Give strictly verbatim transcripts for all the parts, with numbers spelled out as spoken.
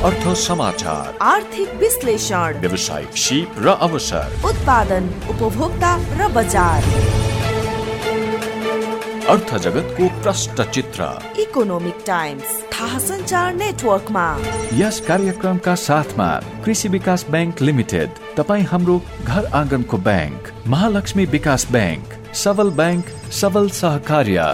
अर्थ समाचार, आर्थिक विश्लेषण, व्यावसायिक सीप र अवसर, उत्पादन, उपभोक्ता र बजार, अर्थ जगतको प्रष्ट चित्र, इकोनोमिक टाइम्स थाहा सञ्चार नेटवर्कमा। यस कार्यक्रमका साथमा कृषि विकास बैंक लिमिटेड, तपाईँ हाम्रो घर आँगनको बैंक, महालक्ष्मी विकास बैंक, सबल बैंक, सबल सहकार्य।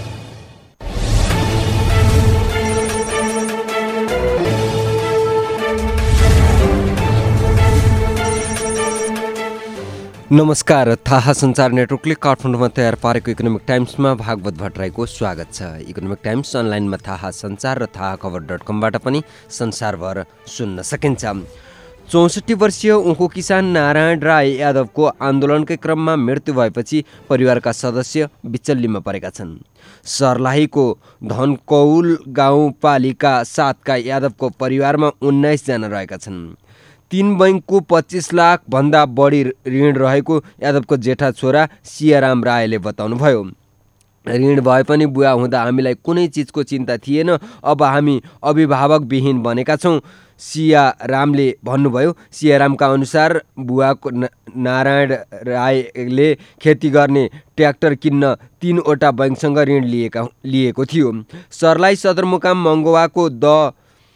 नमस्कार, थाहा सञ्चार नेटवर्कले काठमाडौँमा तयार पारेको इकोनोमिक टाइम्समा भागवत भट्टराईको स्वागत छ। इकोनोमिक टाइम्स अनलाइनमा थाहा सञ्चार र थाहा खबर डट कमबाट पनि संसारभर सुन्न सकिन्छ। चौसठी वर्षीय उखु किसान नारायण राय यादवको आन्दोलनकै क्रममा मृत्यु भएपछि परिवारका सदस्य बिचल्लीमा परेका छन्। सर्लाहीको धनकौल गाउँपालिका सातका यादवको परिवारमा उन्नाइसजना रहेका छन्। तीन बैङ्कको पच्चिस लाख भन्दा बढी ऋण रहेको यादवको जेठा छोरा सियाराम रायले बताउनुभयो। ऋण भए पनि बुवा हुँदा हामीलाई कुनै चिजको चिन्ता थिएन, अब हामी अभिभावकविहीन बनेका छौँ, सियारामले भन्नुभयो। सियारामका अनुसार बुवाको नारायण रायले खेती गर्ने ट्र्याक्टर किन्न तीनवटा बैङ्कसँग ऋण लिएका लिएको थियो। सर्लाही सदरमुकाम मङ्गोवाको द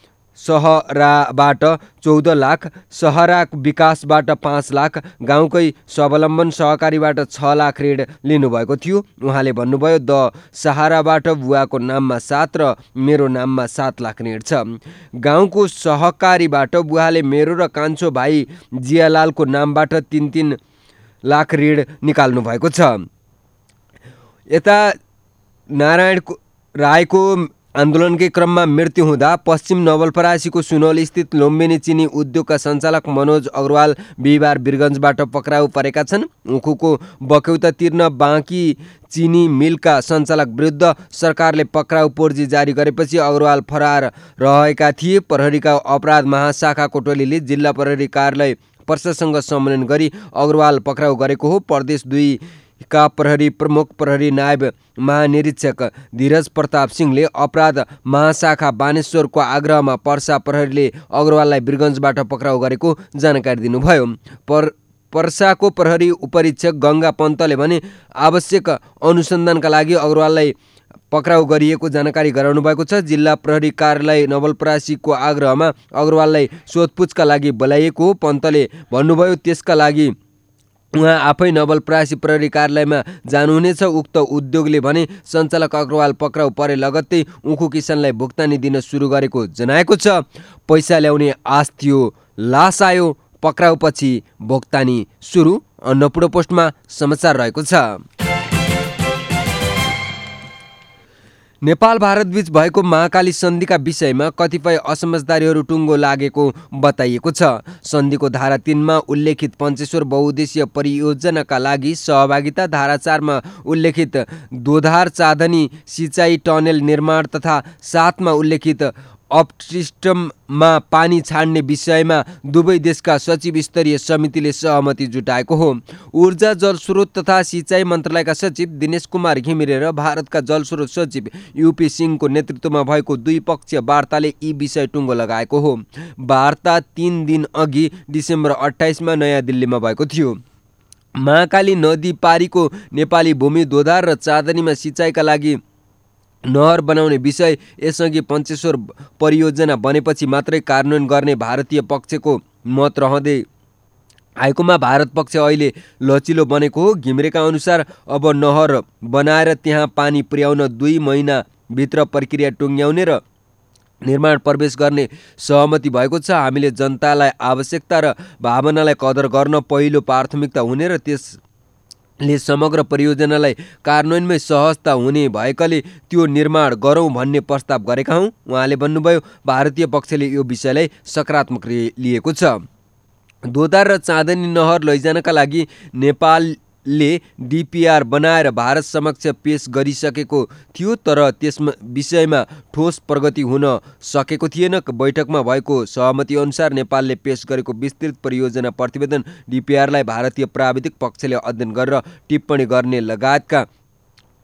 सहराबाट चौध लाख, सहरा विकासबाट पाँच लाख, गाउँकै स्वावलम्बन सहकारीबाट छ लाख ऋण लिनुभएको थियो। उहाँले भन्नुभयो, द सहाराबाट बुवाको नाममा सात र मेरो नाममा सात लाख ऋण छ। गाउँको सहकारीबाट बुवाले मेरो र कान्छो भाइ जियालालको नामबाट तिन तिन लाख ऋण निकाल्नु भएको छ। यता नारायण रायको आन्दोलनकै क्रममा मृत्यु हुँदा पश्चिम नवलपरासीको सुनौली स्थित लुम्बिनी चिनी उद्योगका सञ्चालक मनोज अग्रवाल बिहिबार वीरगन्जबाट पक्राउ परेका छन्। उखुको बक्यौता तिर्न बाँकी चिनी मिलका सञ्चालक विरुद्ध सरकारले पक्राउ पर्ची जारी गरेपछि अग्रवाल फरार रहेका थिए। प्रहरीका अपराध महाशाखाको टोलीले जिल्ला प्रहरी कार्यालय पर्सासँग समन्वय गरी अग्रवाल पक्राउ गरेको हो। प्रदेश दुई का प्रहरी प्रमुख प्रहरी नायब महानिरीक्षक धीरज प्रताप सिंहले अपराध महाशाखा बानेश्वरको आग्रहमा पर्सा प्रहरीले अग्रवाललाई वीरगन्जबाट पक्राउ गरेको जानकारी दिनुभयो। पर पर्साको प्रहरी उपरीक्षक गङ्गा पन्तले भने आवश्यक अनुसन्धानका लागि अग्रवाललाई पक्राउ गरिएको जानकारी गराउनु भएको छ। जिल्ला प्रहरी कार्यालय नवलपरासीको आग्रहमा अग्रवाललाई सोधपुछका लागि बोलाइएको हो। पन्तले भन्नुभयो, त्यसका लागि उहाँ आफै नवलपरासी प्रहरी कार्यालयमा जानुहुनेछ। उक्त उद्योगले भने सञ्चालक अग्रवाल पक्राउ परे लगत्तै उखु किसानलाई भुक्तानी दिन सुरु गरेको जनाएको छ। पैसा ल्याउने आश थियो, लास आयो, पक्राउपछि भुक्तानी सुरु। अन्नपूर्ण पोस्टमा समाचार रहेको छ। नेपाल भारतबीच भएको महाकाली सन्धिका विषयमा कतिपय असमझदारीहरू टुङ्गो लागेको बताइएको छ। सन्धिको धारा तीनमा उल्लेखित पञ्चेश्वर बहुउद्देश्य परियोजनाका लागि सहभागिता, धारा चारमा उल्लेखित दोधार चाँदनी सिँचाइ टनेल निर्माण तथा सातमा उल्लेखित अपस्ट्रिममा पानी छाड्ने विषयमा दुवै देशका सचिव स्तरीय समितिले सहमति जुटाएको हो। ऊर्जा, जलस्रोत तथा सिँचाइ मन्त्रालयका सचिव दिनेश कुमार घिमिरे र भारतका जलस्रोत सचिव युपी सिंहको नेतृत्वमा भएको द्विपक्षीय वार्ताले यी विषय टुङ्गो लगाएको हो। वार्ता तीन दिन अघि डिसेम्बर अठाइसमा नयाँ दिल्लीमा भएको थियो। महाकाली नदी पारीको नेपाली भूमि दोधार र चाँदनीमा सिँचाइका लागि नहर बनाउने विषय यसअघि पञ्चेश्वर परियोजना बनेपछि मात्रै कार्यान्वयन गर्ने भारतीय पक्षको मत रहँदै आएकोमा भारत पक्ष अहिले लचिलो बनेको हो। घिमिरेका अनुसार अब नहर बनाएर त्यहाँ पानी पुर्याउन दुई महिनाभित्र प्रक्रिया टुङ्ग्याउने र निर्माण प्रवेश गर्ने सहमति भएको छ। हामीले जनतालाई आवश्यकता र भावनालाई कदर गर्न पहिलो प्राथमिकता हुने र त्यस ले समग्र परियोजनालाई कार्यान्वयनमै सहजता हुने भएकाले त्यो निर्माण गरौँ भन्ने प्रस्ताव गरेका हौँ। उहाँले भन्नुभयो, भारतीय पक्षले यो विषयलाई सकारात्मक लिएको छ। दोधार र चाँदनी नहर लैजानका लागि नेपालले डिपिआर बनाएर भारत समक्ष पेश गरिसकेको थियो, तर त्यस विषयमा ठोस प्रगति हुन सकेको थिएन। बैठकमा भएको सहमति अनुसार नेपालले पेश गरेको विस्तृत परियोजना प्रतिवेदन डिपिआरलाई भारतीय प्राविधिक पक्षले अध्ययन गरेर टिप्पणी गर्ने लगायतका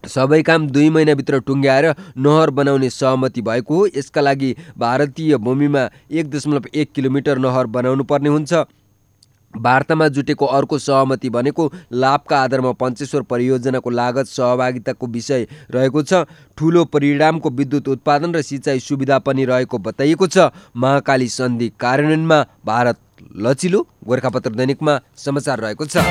सबै काम दुई महिनाभित्र टुङ्ग्याएर नहर बनाउने सहमति भएको हो। यसका लागि भारतीय भूमिमा एक दशमलव एक किलोमिटर नहर बनाउनु पर्ने हुन्छ। वार्तामा जुटेको अर्को सहमति भनेको लाभका आधारमा पञ्चेश्वर परियोजनाको लागत सहभागिताको विषय रहेको छ। ठुलो परिणामको विद्युत उत्पादन र सिँचाइ सुविधा पनि रहेको बताइएको छ। महाकाली सन्धि कार्यान्वयनमा भारत लचिलो, गोरखापत्र दैनिकमा समाचार रहेको छ।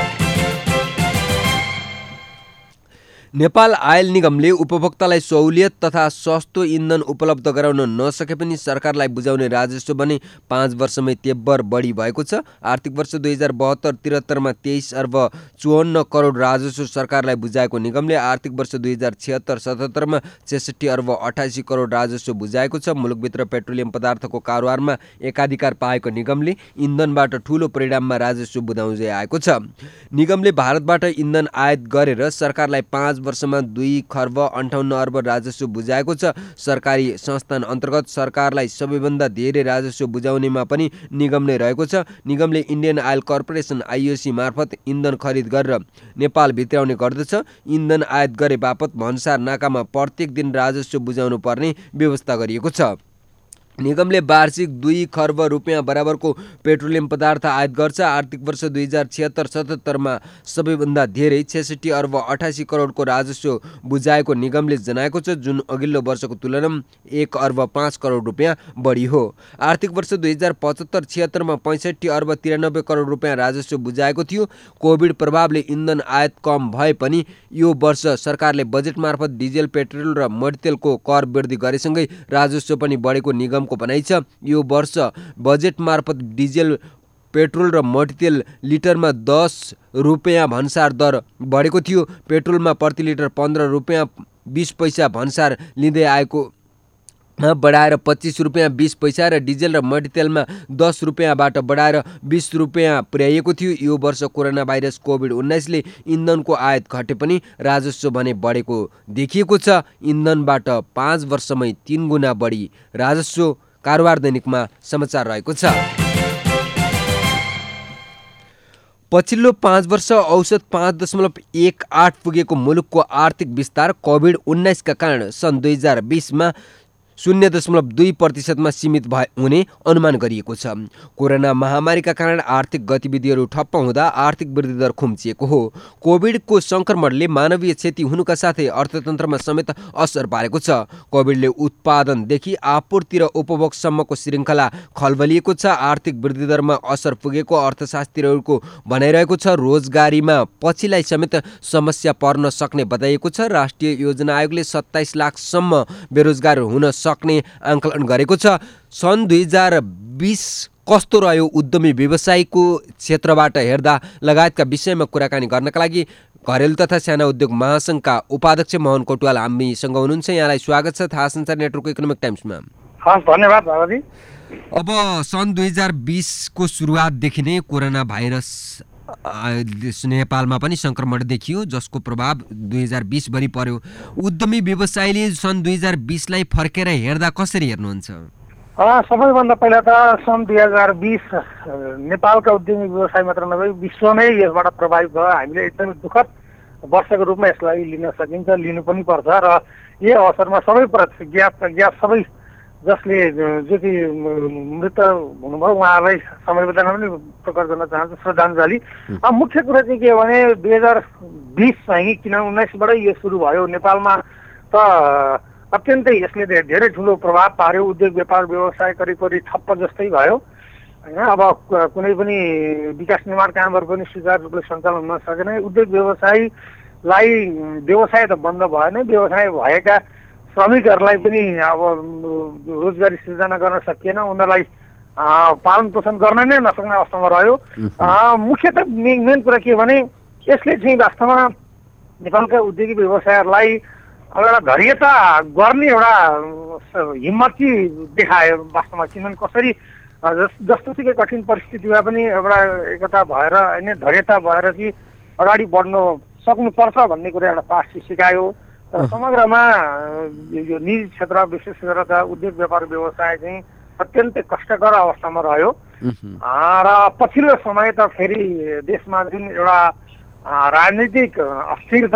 नेपाल आयल निगमले उपभोक्तालाई सहुलियत तथा सस्तो इन्धन उपलब्ध गराउन नसके पनि सरकारलाई बुझाउने राजस्व भने पाँच वर्षमै तेब्बर बढी भएको छ। आर्थिक वर्ष दुई हजार बहत्तर त्रिहत्तरमा तेइस अर्ब चौवन्न करोड राजस्व सरकारलाई बुझाएको निगमले आर्थिक वर्ष दुई हजार छिहत्तर सतहत्तरमा छेसठी अर्ब अठासी करोड राजस्व बुझाएको छ। मुलुकभित्र पेट्रोलियम पदार्थको कारोबारमा एकाधिकार पाएको निगमले इन्धनबाट ठुलो परिणाममा राजस्व बुझाउँदै आएको छ। निगमले भारतबाट इन्धन आयात गरेर सरकारलाई पाँच वर्षमा दुई खर्ब अन्ठाउन्न अर्ब राजस्व बुझाएको छ। सरकारी संस्थान अन्तर्गत सरकारलाई सबैभन्दा धेरै राजस्व बुझाउनेमा पनि निगम नै रहेको छ। निगमले इन्डियन आयल कर्पोरेसन आइओसी मार्फत इन्धन खरिद गरेर नेपाल भित्राउने गर्दछ। इन्धन आयात गरे बापत भन्सार नाकामा प्रत्येक दिन राजस्व बुझाउनु पर्ने व्यवस्था गरिएको छ। निगमले वार्षिक दुई खर्ब रुपियाँ बराबरको पेट्रोलियम पदार्थ आयात गर्छ। आर्थिक वर्ष दुई हजार छिहत्तर सतहत्तरमा सबैभन्दा धेरै छेसठी अर्ब अठासी करोडको राजस्व बुझाएको निगमले जनाएको छ, जुन अघिल्लो वर्षको तुलनामा एक अर्ब पाँच करोड रुपियाँ बढी हो। आर्थिक वर्ष दुई हजार पचहत्तर छिहत्तरमा पैँसठी अर्ब तिरानब्बे करोड रुपियाँ राजस्व बुझाएको थियो। कोभिड प्रभावले इन्धन आयात कम भए पनि यो वर्ष सरकारले बजेट मार्फत डिजेल, पेट्रोल र मट्टीतेलको कर वृद्धि गरेसँगै राजस्व पनि बढेको निगम को भनाइ छ। यो वर्ष बजेट मार्फत डिजेल, पेट्रोल र मट्टीतेल लिटरमा दस रुपियाँ भन्सार दर बढेको थियो। पेट्रोलमा प्रति लिटर पन्ध्र रुपियाँ बिस पैसा भन्सार लिँदै आएको बढाएर पच्चिस रुपियाँ बिस पैसा र डिजेल र मट्टीतेलमा दस रुपियाँबाट बढाएर बिस रुपियाँ पुर्याइएको थियो। यो वर्ष कोरोना भाइरस कोभिड उन्नाइसले इन्धनको आयात घटे पनि राजस्व भने बढेको देखिएको छ। इन्धनबाट पाँच वर्षमै तीन गुणा बढी राजस्व कारोबार दैनिकमा समाचार रहेको छ। पछिल्लो पाँच वर्ष औसत पाँच दशमलव एक आठ पुगेको मुलुकको आर्थिक विस्तार कोभिड उन्नाइसका कारण सन् दुई हजार बिसमा शून्य दशमलव दुई प्रतिशतमा सीमित भए हुने अनुमान गरिएको छ। कोरोना महामारीका कारण आर्थिक गतिविधिहरू ठप्प हुँदा आर्थिक वृद्धि दर खुम्चिएको हो। कोभिडको सङ्क्रमणले मानवीय क्षति हुनुका साथै अर्थतन्त्रमा समेत असर पारेको छ। कोभिडले उत्पादनदेखि आपूर्ति र उपभोगसम्मको श्रृङ्खला खलबलिएको छ। आर्थिक वृद्धि दरमा असर पुगेको अर्थशास्त्रीहरूको भनाइरहेको छ। रोजगारीमा पछिलाई समेत समस्या पर्न सक्ने बताइएको छ। राष्ट्रिय योजना आयोगले सत्ताइस लाखसम्म बेरोजगार हुन सक्ने आंकलन गरेको छ। सन् दुई हजार बिस कस्तो रह्यो उद्यमी व्यवसायको क्षेत्रबाट हेर्दा लगायतका विषयमा कुराकानी गर्नका लागि घरेलु तथा साना उद्योग महासङ्घका उपाध्यक्ष मोहन कोटवाल हामीसँग हुनुहुन्छ। यहाँलाई स्वागत छ थाहा संसार नेटवर्क इकोनोमिक टाइम्समा। हस्, धन्यवाद बाबाजी। अब सन् दुई हजार बिसको सुरुवातदेखि नै कोरोना भाइरस नेपालमा पनि संक्रमण देखियो, जसको प्रभाव दुई हजार बिस भरि पर्यो। उद्यमी व्यवसायले सन् दुई हजार बिसलाई फर्केर हेर्दा कसरी हेर्नुहुन्छ? सबैभन्दा पहिला त सन् दुई हजार बिस नेपालका उद्यमी व्यवसाय मात्र नभई विश्वमै यसबाट प्रभावित भयो। हामीले एकदमै दुःखद वर्षको रूपमा यसलाई लिन सकिन्छ, लिनु पनि पर्छ। र यो अवसरमा सबै ज्ञात ज्ञात सबै जसले जो कि मृत हुनुभयो उहाँहरूलाई समयबद्धमा पनि प्रकट गर्न चाहन्छु, श्रद्धाञ्जली। मुख्य कुरा चाहिँ के हो भने दुई हजार बिस चाहिँ किन उन्नाइसबाटै यो सुरु भयो नेपालमा त अत्यन्तै यसले धेरै ठुलो प्रभाव पार्यो। उद्योग व्यापार व्यवसाय करिब करिब ठप्प जस्तै भयो होइन। अब कुनै पनि विकास निर्माण कामहरू पनि सुचारू रूपले सञ्चालन हुन सकेन। उद्योग व्यवसायलाई व्यवसाय त बन्द भएन, व्यवसाय भएका श्रमिकहरूलाई पनि अब रोजगारी सृजना गर्न सकिएन, उनीहरूलाई पालन पोषण गर्न नै नसक्ने अवस्थामा रह्यो। मुख्यतः मेन कुरा के भने यसले चाहिँ वास्तवमा नेपालका उद्योगी व्यवसायहरूलाई एउटा धैर्यता गर्ने एउटा हिम्मत चाहिँ देखायो वास्तवमा। किनभने कसरी जस्तोसुकै कठिन परिस्थितिमा पनि एउटा एकता भएर होइन धैर्यता भएर चाहिँ अगाडि बढ्न सक्नुपर्छ भन्ने कुरा एउटा पाठ सिकायो। र समग्रमा यो निजी क्षेत्र विशेष गरेर उद्योग व्यापार व्यवसाय चाहिँ अत्यन्तै कष्टकर अवस्थामा रह्यो। र पछिल्लो समय त फेरि देशमा जुन एउटा राजनीतिक अस्थिरता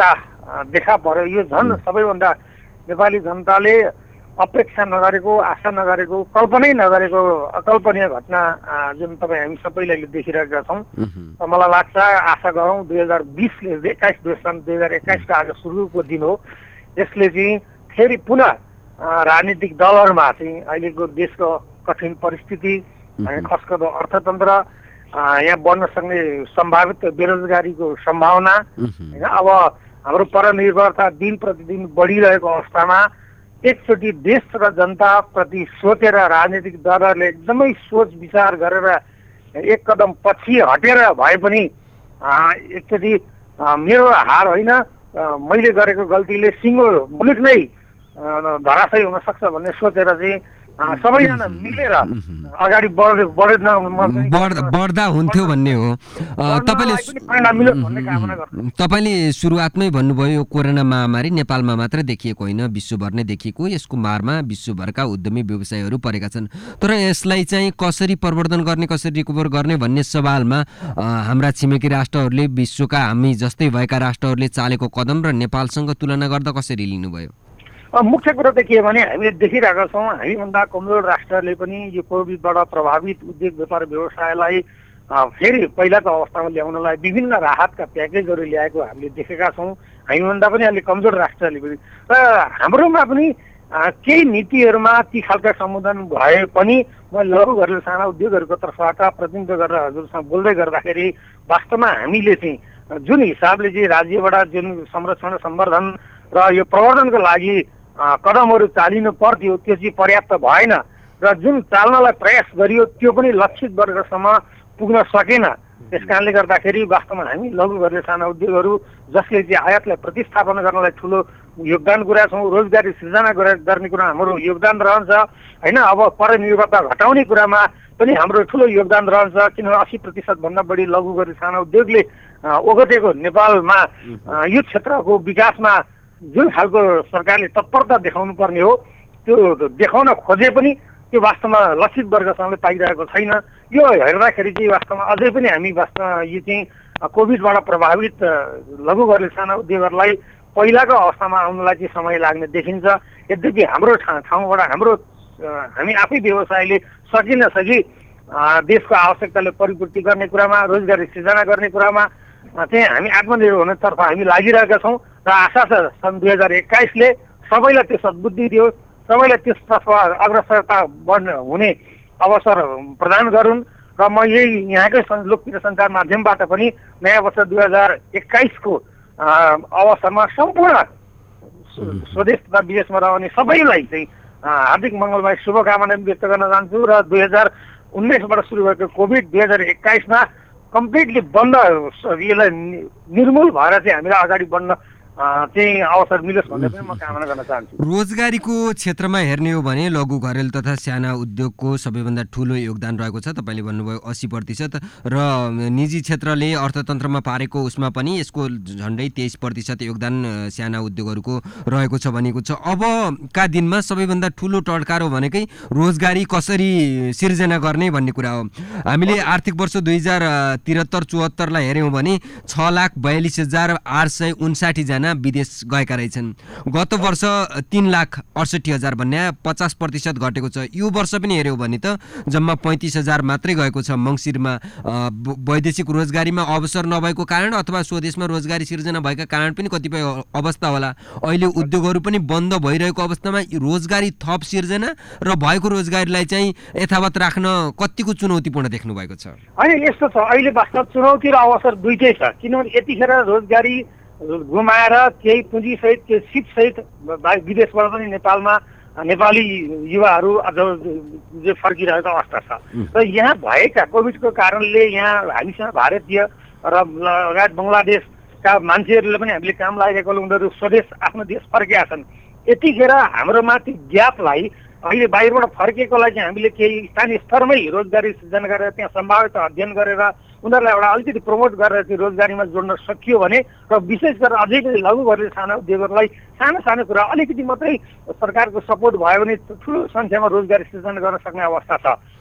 देखा पर्यो। यो झन् सबैभन्दा नेपाली जनताले अपेक्षा नगरेको, आशा नगरेको, कल्पनै नगरेको अकल्पनीय घटना जुन तपाईँ हामी सबैले देखिरहेका छौँ। मलाई लाग्छ आशा गरौँ दुई हजार बिसले एक्काइस सन् दुई हजार एक्काइसको आज सुरुको दिन हो, यसले चाहिँ फेरि पुनः राजनीतिक दलहरूमा चाहिँ अहिलेको देशको कठिन परिस्थिति, खस्कदो अर्थतन्त्र, यहाँ बढ्न सक्ने सम्भावित बेरोजगारीको सम्भावना होइन, अब हाम्रो परनिर्भरता दिन प्रतिदिन बढिरहेको अवस्थामा एकचोटि देश र जनताप्रति सोचेर राजनीतिक दलहरूले एकदमै सोच विचार गरेर एक कदम पछि हटेर भए पनि एकचोटि मेरो हार होइन, मैले गरेको गल्तीले सिङ्गो मुलुक नै धराशयी हुन सक्छ भन्ने सोचेर चाहिँ सबैजना मिलेर अगाडि बढ्दै बढ्दा हुन्थ्यो भन्ने हो। तपाईँले तपाईँले सुरुवातमै भन्नुभयो यो कोरोना महामारी नेपालमा मात्र देखिएको होइन, विश्वभर नै देखिएको, यसको मारमा विश्वभरका उद्यमी व्यवसायहरू परेका छन्। तर यसलाई चाहिँ कसरी प्रवर्धन गर्ने, कसरी रिकभर गर्ने भन्ने सवालमा हाम्रा छिमेकी राष्ट्रहरूले, विश्वका हामी जस्तै भएका राष्ट्रहरूले चालेको कदम र नेपालसँग तुलना गर्दा कसरी लिनुभयो? मुख्य कुरो त के हो भने हामीले देखिरहेका छौँ हामीभन्दा कमजोर राष्ट्रहरूले पनि यो कोभिडबाट प्रभावित उद्योग व्यापार व्यवसायलाई फेरि पहिलाको अवस्थामा ल्याउनलाई विभिन्न राहतका प्याकेजहरू ल्याएको हामीले देखेका छौँ। हामीभन्दा पनि अलिक कमजोर राष्ट्रहरूले पनि र हाम्रोमा पनि केही नीतिहरूमा ती खालका सम्बोधन भए पनि म लघु घर साना उद्योगहरूको तर्फबाट प्रतिनिधित्व गरेर हजुरसँग बोल्दै गर्दाखेरि वास्तवमा हामीले चाहिँ जुन हिसाबले चाहिँ राज्यबाट जुन संरक्षण सम्वर्धन र यो प्रवर्धनको लागि कदमहरू चालिनु पर्थ्यो त्यो चाहिँ पर्याप्त भएन र जुन चाल्नलाई प्रयास गरियो त्यो पनि लक्षित वर्गसम्म पुग्न सकेन। त्यस कारणले गर्दाखेरि वास्तवमा हामी लघु घर साना उद्योगहरू जसले चाहिँ आयातलाई प्रतिस्थापन गर्नलाई ठुलो योगदान गरेका छौँ, रोजगारी सृजना गर्ने कुरा हाम्रो योगदान रहन्छ होइन। अब परनिर्भरता घटाउने कुरामा पनि हाम्रो ठुलो योगदान रहन्छ, किनभने अस्सी प्रतिशतभन्दा बढी लघु घर साना उद्योगले ओगटेको नेपालमा यो क्षेत्रको विकासमा जुन खालको सरकारले तत्परता देखाउनु पर्ने हो त्यो देखाउन खोजे पनि त्यो वास्तवमा लक्षित वर्गसँगले पाइरहेको छैन। यो हेर्दाखेरि चाहिँ वास्तवमा अझै पनि हामी वास्तवमा यो चाहिँ कोभिडबाट प्रभावित लघु घर साना उद्योगहरूलाई पहिलाको अवस्थामा आउनलाई चाहिँ समय लाग्ने देखिन्छ। यद्यपि हाम्रो ठाउँबाट हाम्रो हामी आफै व्यवसायले सकि नसकी देशको आवश्यकताले परिपूर्ति गर्ने कुरामा, रोजगारी सृजना गर्ने कुरामा चाहिँ हामी आत्मनिर्भर हुनेतर्फ हामी लागिरहेका छौँ र आशा छ सन् दुई हजार एक्काइसले सबैलाई त्यो सद्बुद्धि दियो, सबैलाई त्यसतर्फ अग्रसरता बढ्ने हुने अवसर प्रदान गरून्। र म यही यहाँकै लोकप्रिय सञ्चार माध्यमबाट पनि नयाँ वर्ष दुई हजार एक्काइसको अवसरमा सम्पूर्ण स्वदेश तथा विदेशमा रहने सबैलाई चाहिँ हार्दिक मङ्गलमय शुभकामना व्यक्त गर्न चाहन्छु र दुई हजार उन्नाइसबाट सुरु भएको कोभिड दुई हजार एक्काइसमा कम्प्लिटली बन्द यसलाई निर्मूल भएर चाहिँ हामीलाई अगाडि बढ्न चाहिँ अवसर मिलोस् भन्ने पनि म कामना गर्न चाहन्छु। रोजगारीको क्षेत्रमा हेर्ने हो भने लघु घरेलु तथा साना उद्योगको सबैभन्दा ठुलो योगदान रहेको छ, तपाईँले भन्नुभयो अस्सी प्रतिशत र निजी क्षेत्रले अर्थतन्त्रमा पारेको उसमा पनि यसको झन्डै तेइस प्रतिशत योगदान साना उद्योगहरूको रहेको छ भनेको छ। अबका दिनमा सबैभन्दा ठुलो टड्कार हो भनेकै रोजगारी कसरी सिर्जना गर्ने भन्ने कुरा हो। हामीले आर्थिक वर्ष दुई हजार त्रिहत्तर चौहत्तरलाई हेऱ्यौँ भने छ लाख बयालिस हजार आठ सय उन्साठी जना विदेश गएका रहेछन्। गत वर्ष तीन लाख अडसठी हजार भन्ने पचास प्रतिशत घटेको छ। यो वर्ष पनि हेऱ्यौँ भने त जम्मा पैँतिस हजार मात्रै गएको छ। मङ्सिरमा वैदेशिक रोजगारीमा अवसर नभएको कारण अथवा स्वदेशमा रोजगारी सिर्जना भएका कारण पनि कतिपय अवस्था होला। अहिले उद्योगहरू पनि बन्द भइरहेको अवस्थामा रोजगारी थप सिर्जना र भएको रोजगारीलाई चाहिँ यथावत राख्न कतिको चुनौतीपूर्ण देख्नु भएको छ? होइन यस्तो छ, अहिले वास्तव चुनौती र अवसर दुइटै छ। किनभने यतिखेर रोजगारी गुमाएर केही पुँजीसहित केही सिपसहित विदेशबाट पनि नेपालमा नेपाली युवाहरू अझ जो फर्किरहेको अवस्था छ र यहाँ भएका कोभिडको कारणले यहाँ हामीसँग भारतीय र लगायत बङ्गलादेशका मान्छेहरूले पनि हामीले काम लागेको उनीहरू स्वदेश आफ्नो देश फर्केका छन्। यतिखेर हाम्रोमा त्यो ग्यापलाई अहिले बाहिरबाट फर्केकोलाई चाहिँ हामीले केही स्थानीय स्तरमै रोजगारी सृजना गरेर त्यहाँ सम्भाव्यता अध्ययन गरेर उनीहरूलाई एउटा अलिकति प्रमोट गरेर चाहिँ रोजगारीमा जोड्न सकियो भने र विशेष गरेर अझै पनि लघु घरेलु साना उद्योगहरूलाई सानो सानो कुरा अलिकति मात्रै सरकारको सपोर्ट भयो भने ठुलो सङ्ख्यामा रोजगारी सृजना गर्न सक्ने अवस्था छ।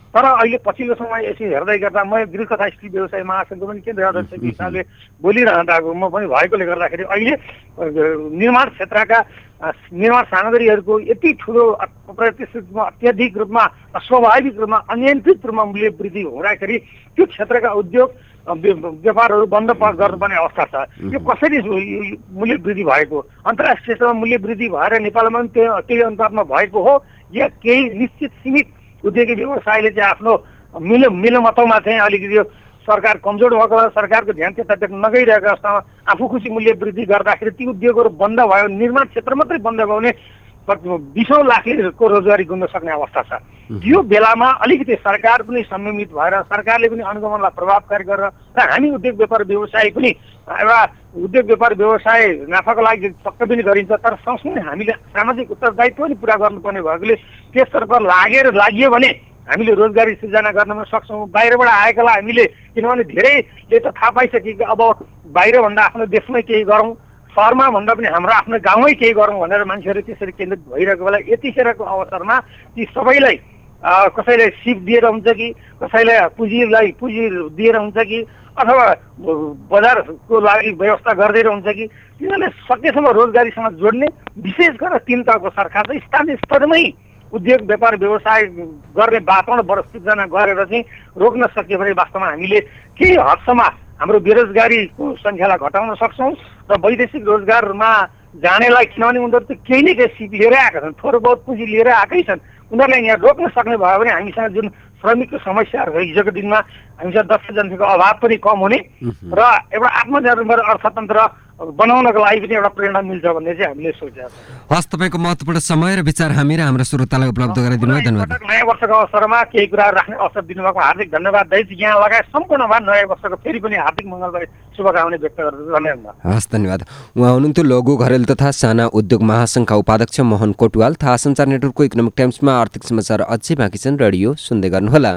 तर अहिले पछिल्लो समय यसो हेर्दै गर्दा म गृह तथा स्त्री व्यवसाय महासङ्घको पनि केन्द्रीय अध्यक्षको हिसाबले बोलिरहँदाको म पनि भएकोले गर्दाखेरि अहिले निर्माण क्षेत्रका निर्माण सामग्रीहरूको यति ठुलो अप्रत्याशित रूपमा अत्याधिक रूपमा अस्वाभाविक रूपमा अनियन्त्रित रूपमा मूल्य वृद्धि हुँदाखेरि त्यो क्षेत्रका उद्योग व्यापारहरू बन्द गर्नुपर्ने अवस्था छ। यो कसरी मूल्य वृद्धि भएको, अन्तर्राष्ट्रिय स्तरमा मूल्य वृद्धि भएर नेपालमा पनि त्यो त्यही अनुपातमा भएको हो या केही निश्चित सीमित उद्योगी व्यवसायले चाहिँ आफ्नो मिल मिलमतमा चाहिँ अलिकति यो सरकार कमजोर भएको बेला सरकारको ध्यान त्यतातिर नगइरहेको अवस्थामा आफू खुसी मूल्य वृद्धि गर्दाखेरि ती उद्योगहरू बन्द भयो, निर्माण क्षेत्र मात्रै बन्द भयो भने बिसौँ लाखको रोजगारी गुम्न सक्ने अवस्था छ। यो बेलामा अलिकति सरकार पनि संयमित भएर सरकारले पनि अनुगमनलाई प्रभावकारी गरेर र हामी उद्योग व्यापार व्यवसाय पनि एउटा उद्योग व्यापार व्यवसाय नाफाको लागि पक्कै पनि गरिन्छ, तर सँगसँगै हामीले सामाजिक उत्तरदायित्व पनि पुरा गर्नुपर्ने भएकोले त्यसतर्फ लागेर लागियो भने हामीले रोजगारी सृजना गर्न सक्छौँ। बाहिरबाट आएकालाई हामीले किनभने धेरैले त थाहा पाइसके कि अब बाहिरभन्दा आफ्नो देशमै केही गरौँ, सहरमा भन्दा पनि हाम्रो आफ्नो गाउँमै केही गरौँ भनेर मान्छेहरू त्यसरी केन्द्रित भइरहेको बेला यतिखेरको अवसरमा ती सबैलाई कसैलाई सिप दिएर हुन्छ कि कसैलाई पुँजीलाई पुँजी दिएर हुन्छ कि अथवा बजारको लागि व्यवस्था गरिदिएर हुन्छ कि तिनीहरूले सकेसम्म रोजगारीसँग जोड्ने विशेष गरेर तिन तहको सरकार चाहिँ स्थानीय स्तरमै उद्योग व्यापार व्यवसाय गर्ने वातावरण बढ सृजना गरेर चाहिँ रोक्न सक्यो भने वास्तवमा हामीले केही हदसम्म हाम्रो बेरोजगारीको सङ्ख्यालाई घटाउन सक्छौँ र वैदेशिक रोजगारमा जानेलाई किनभने उनीहरू त केही न केही सिप लिएरै आएका छन्, थोरै बहुत पुँजी लिएरै आएकै छन्, उनीहरूलाई यहाँ रोक्न सक्ने भयो भने हामीसँग जुन श्रमिकको समस्याहरू छ हिजोको दिनमा हामीसँग दक्ष जनताको अभाव पनि कम हुने र एउटा आत्मनिर्भर अर्थतन्त्र बनाउनको लागि पनि एउटा प्रेरणा मिल्छ भन्ने चाहिँ हामीले सोचेका छौँ। हस्, तपाईँको महत्त्वपूर्ण समय र विचार हामी र हाम्रो श्रोतालाई उपलब्ध गराइदिनु भयो, धन्यवाद। नयाँ वर्षको अवसरमा केही कुराहरू राख्ने अवसर दिनुभएको हार्दिक धन्यवाद दैत यहाँ लगायत सम्पूर्णमा नयाँ वर्षको फेरि पनि हार्दिक मङ्गलबारे शुभकामना व्यक्त गर्दछु। धन्यवाद। हस्, धन्यवाद। उहाँ हुनुहुन्थ्यो लघु घरेलु तथा साना उद्योग महासङ्घका उपाध्यक्ष मोहन कोटवाल। थाहा सञ्चार नेटवर्कको इकोनोमिक टाइम्समा आर्थिक समाचार अझै बाँकी छन्, रेडियो सुन्दै गर्नुहोला।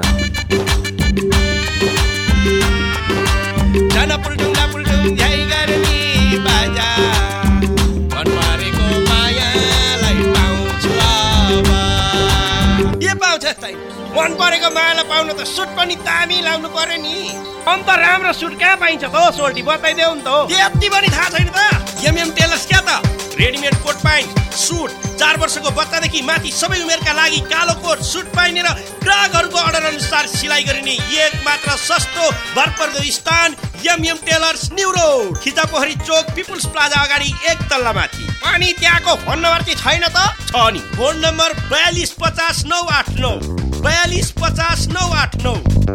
मन परेको मायालाई पाउन त सुट पनि दामी लाउनु पर्यो नि। अन्त राम्रो सुट कहाँ पाइन्छ त हो सोल्टी, बताइदेऊ नि त हो। यति पनि थाहा छैन त? एमएम टेलर्स क्या त रेडिमेड कोट प्यान्ट सुट चार वर्षको बच्चादेखि माथि सबै उमेरका लागि कालो कोट सुट पाइने र ग्राहकहरूको अर्डर अनुसार सिलाइ गरिने एक मात्र सस्तो भरपर्दो स्थान MM tailors new road, Khichapokhari चोक, पिपुल्स प्लाजा अगाडि एक तल्ला माथि। अनि त्यहाँको फोन नम्बर चाहिँ छैन त? छ नि, फोन नम्बर बयालिस पचास नौ आठ नौ बयालिस पचास नौ आठ नौ।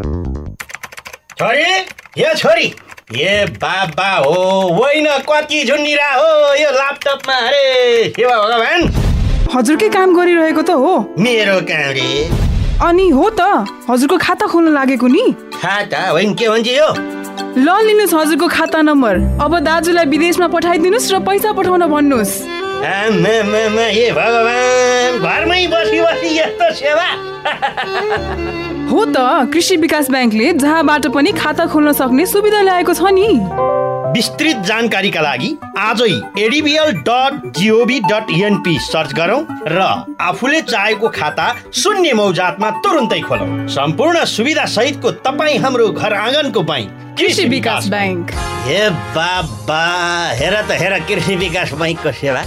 छोरी यो छोरी ए बाबा हो होइन कति झुन्डिरा हो यो ल्यापटपमा। अरे के भयो भगवान? हजुरकै काम गरिरहेको त हो। मेरो काम रे? अनि हो त, हजुरको खाता खोल्न लागेको नि। खाता होइन, के भन्छ यो? ल लिनुहोस् हजुरको खाता नम्बर। अब दाजुलाई विदेशमा पठाइदिनुहोस् र पैसा पठाउन भन्नुहोस्। ए भगवान, घरमै बसी बसी यस्तो सेवा? हो त, कृषि विकास ब्याङ्कले जहाँबाट पनि खाता खोल्न सक्ने सुविधा ल्याएको छ नि। विस्तृत जानकारीका लागि आजै ADBL dot gov dot np search गरौँ र आफूले चाहेको खाता शून्य मौजातमा तुरुन्तै खोलौँ। सम्पूर्ण सुविधा सहितको तपाईँ हाम्रो घर आँगनको बैंक कृषि विकास ब्याङ्क। हे बाबा, हेर त हेर कृषि विकास बैंकको सेवा।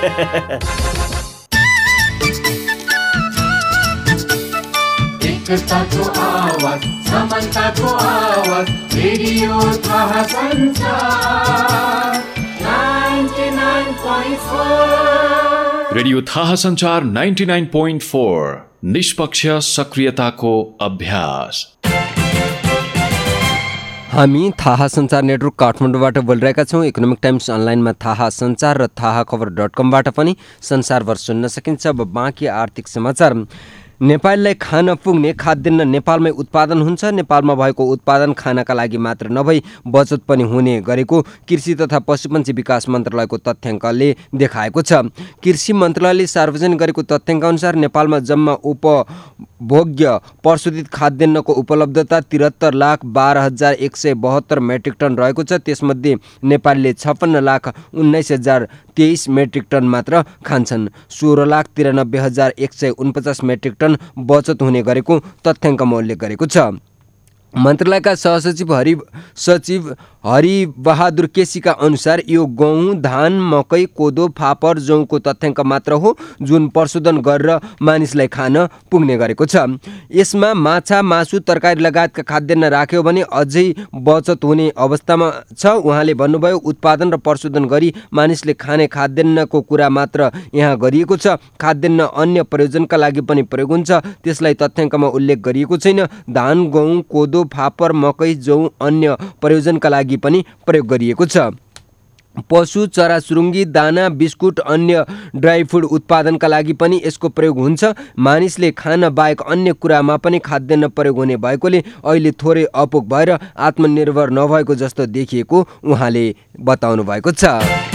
एकताको आवाज, समानताको आवाज, रेडियो थाहा सञ्चार ninety-nine point four। रेडियो थाहा सञ्चार ninety-nine point four, निष्पक्ष सक्रियताको अभ्यास। हामी थाहा सञ्चार नेटवर्क काठमाडौँबाट बोलिरहेका छौँ। इकोनोमिक टाइम्स अनलाइनमा थाहा सञ्चार र थाहा खबर डट कमबाट पनि संसारभर सुन्न सकिन्छ। अब बाँकी आर्थिक समाचार। नेपाललाई खान पुग्ने खाद्यान्न नेपालमै उत्पादन हुन्छ। नेपालमा भएको उत्पादन खानका लागि मात्र नभई बचत पनि हुने गरेको कृषि तथा पशुपन्छी विकास मन्त्रालयको तथ्याङ्कले देखाएको छ। कृषि मन्त्रालयले सार्वजनिक गरेको तथ्याङ्क अनुसार नेपालमा जम्मा उपभोग्य प्रशोधित खाद्यान्नको उपलब्धता त्रिहत्तर लाख बाह्र हजार एक सय बहत्तर मेट्रिक टन रहेको छ। त्यसमध्ये नेपालले छप्पन्न लाख उन्नाइस हजार तेइस मेट्रिक टन मात्र खान्छन्। सोह्र लाख तिरानब्बे हजार एक सय उनपचास मेट्रिक टन बचत हुने गरेको तथ्याङ्कमा उल्लेख गरेको छ। मन्त्रालयका सहसचिव हरि सचिव हरिबहादुर केसीका अनुसार यो गहुँ, धान, मकै, कोदो, फापर, जौको तथ्याङ्क मात्र हो जुन प्रशोधन गरेर मानिसलाई खान पुग्ने गरेको छ। यसमा माछा, मासु, तरकारी लगायतका खाद्यान्न राख्यो भने अझै बचत हुने अवस्थामा छ। उहाँले भन्नुभयो, उत्पादन र प्रशोधन गरी मानिसले खाने खाद्यान्नको कुरा मात्र यहाँ गरिएको छ। खाद्यान्न अन्य प्रयोजनका लागि पनि प्रयोग हुन्छ, त्यसलाई तथ्याङ्कमा उल्लेख गरिएको छैन। धान, गहुँ, कोदो, फापर, मकै, जौ अन्य प्रयोजनका लागि पनि प्रयोग गरिएको छ। पशु चराचुरुङ्गी, दाना, बिस्कुट, अन्य ड्राई फुड उत्पादनका लागि पनि यसको प्रयोग हुन्छ। मानिसले खान बाहेक अन्य कुरामा पनि खाद्यान्न प्रयोग हुने भएकोले अहिले थोरै अपुग भएर आत्मनिर्भर नभएको जस्तो देखिएको उहाँले बताउनु भएको छ।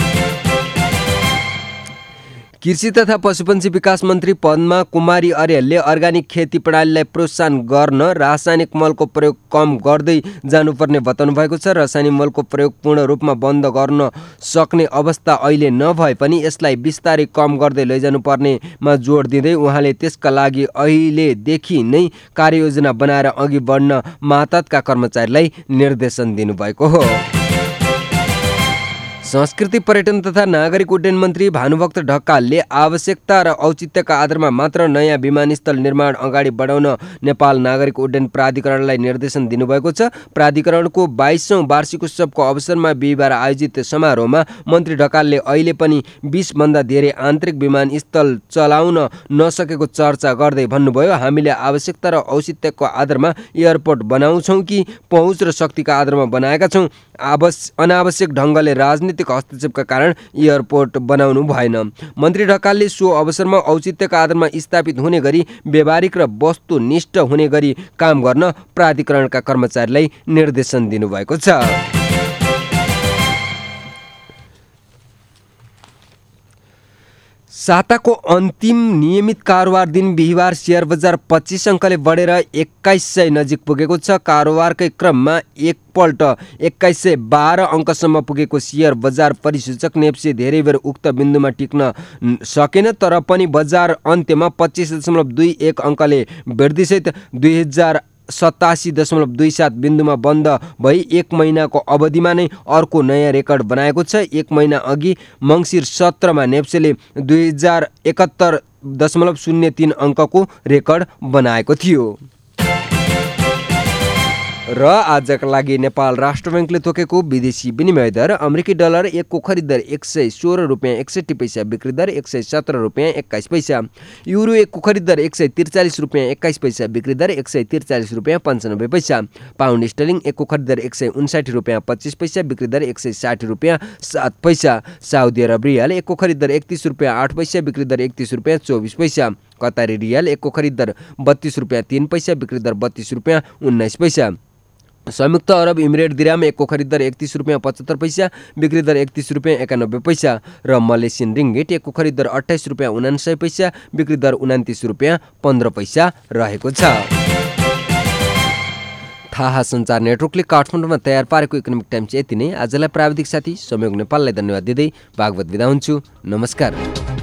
कृषि तथा पशुपन्छी विकास मन्त्री पद्मा कुमारी अर्यालले अर्ग्यानिक खेती प्रणालीलाई प्रोत्साहन गर्न रासायनिक मलको प्रयोग कम गर्दै जानुपर्ने बताउनु भएको छ। रासायनिक मलको प्रयोग पूर्ण रूपमा बन्द गर्न सक्ने अवस्था अहिले नभए पनि यसलाई बिस्तारै कम गर्दै लैजानुपर्नेमा जोड दिँदै उहाँले त्यसका लागि अहिलेदेखि नै कार्ययोजना बनाएर अघि बढ्न मातहतका कर्मचारीलाई निर्देशन दिनुभएको हो। संस्कृति पर्यटन तथा नागरिक उड्डयन मन्त्री भानुभक्त ढकालले आवश्यकता र औचित्यका आधारमा मात्र नयाँ विमानस्थल निर्माण अगाडि बढाउन नेपाल नागरिक उड्डयन प्राधिकरणलाई निर्देशन दिनुभएको छ। प्राधिकरणको बाइसौँ वार्षिक उत्सवको अवसरमा बिहिबार आयोजित समारोहमा मन्त्री ढकालले अहिले पनि बीस भन्दा धेरै आन्तरिक विमानस्थल चलाउन नसकेको चर्चा गर्दै भन्नुभयो, हामीले आवश्यकता र औचित्यको आधारमा एयरपोर्ट बनाउँछौँ कि पहुँच र शक्तिका आधारमा बनाएका छौँ। आवश्यक अनावश्यक ढङ्गले राजनीतिक हस्तक्षेपका कारण एयरपोर्ट बनाउनु भएन। मन्त्री ढकालले सो अवसरमा औचित्यका आधारमा स्थापित हुने गरी व्यावहारिक र वस्तुनिष्ठ हुने गरी काम गर्न प्राधिकरणका कर्मचारीलाई निर्देशन दिनुभएको छ। साताको अन्तिम नियमित कारोबार दिन बिहिबार शेयर बजार पच्चिस अङ्कले बढेर एक्काइस सय नजिक पुगेको छ। कारोबारकै क्रममा एकपल्ट एक्काइस सय बाह्र अङ्कसम्म पुगेको शेयर बजार परिसूचक नेप्से धेरै बेर उक्त बिन्दुमा टिक्न सकेन, तर पनि बजार अन्त्यमा पच्चिस दशमलव दुई एक अङ्कले वृद्धिसहित दुई हजार सतासी दशमलव दुई सात बिन्दुमा बन्द भई एक महिनाको अवधिमा नै अर्को नयाँ रेकर्ड बनाएको छ। एक महिना अघि मङ्सिर सत्रमा नेप्सेले दुई हजार एकहत्तर दशमलव शून्य तीन अङ्कको रेकर्ड बनाएको थियो। र आजका लागि नेपाल राष्ट्र ब्याङ्कले तोकेको विदेशी विनिमय दर अमेरिकी डलर एकको खरिद दर एक सय सोह्र रुपियाँ एकसठी पैसा, बिक्री दर एक सय सत्र रुपियाँ एक्काइस पैसा। युरो एकको खरिद दर एक सय त्रिचालिस रुपियाँ एक्काइस पैसा, बिक्री दर एक सय त्रिचालिस रुपियाँ पन्चानब्बे पैसा। पाउन्ड स्टर्लिङ एकको खरिद दर एक सय उन्साठी रुपियाँ पच्चिस पैसा, बिक्री दर एक सय साठी रुपियाँ सात पैसा। साउदी अरब रियाल एकको खरिद दर एकतिस रुपियाँ आठ पैसा, बिक्री दर एकतिस रुपियाँ चौबिस पैसा। कतारी रियाल एकको खरिद दर बत्तिस रुपियाँ तीन पैसा, बिक्री दर बत्तिस रुपियाँ उन्नाइस पैसा। संयुक्त अरब इमिरेट दिराम एकको खरिद दर एकतिस रुपियाँ पचहत्तर पैसा, बिक्री दर एकतिस रुपियाँ एकानब्बे पैसा। र मलेसियन रिङ्गिट एकको खरिद दर अट्ठाइस रुपियाँ उनान्सय पैसा, बिक्री दर उनातिस रुपियाँ पन्ध्र पैसा रहेको छ। थाहा सञ्चार नेटवर्कले काठमाडौँमा तयार पारेको इकोनोमिक टाइम्स यति नै। आजलाई प्राविधिक साथी संयोग नेपाललाई धन्यवाद दिँदै भागवत बिदा हुन्छु। नमस्कार।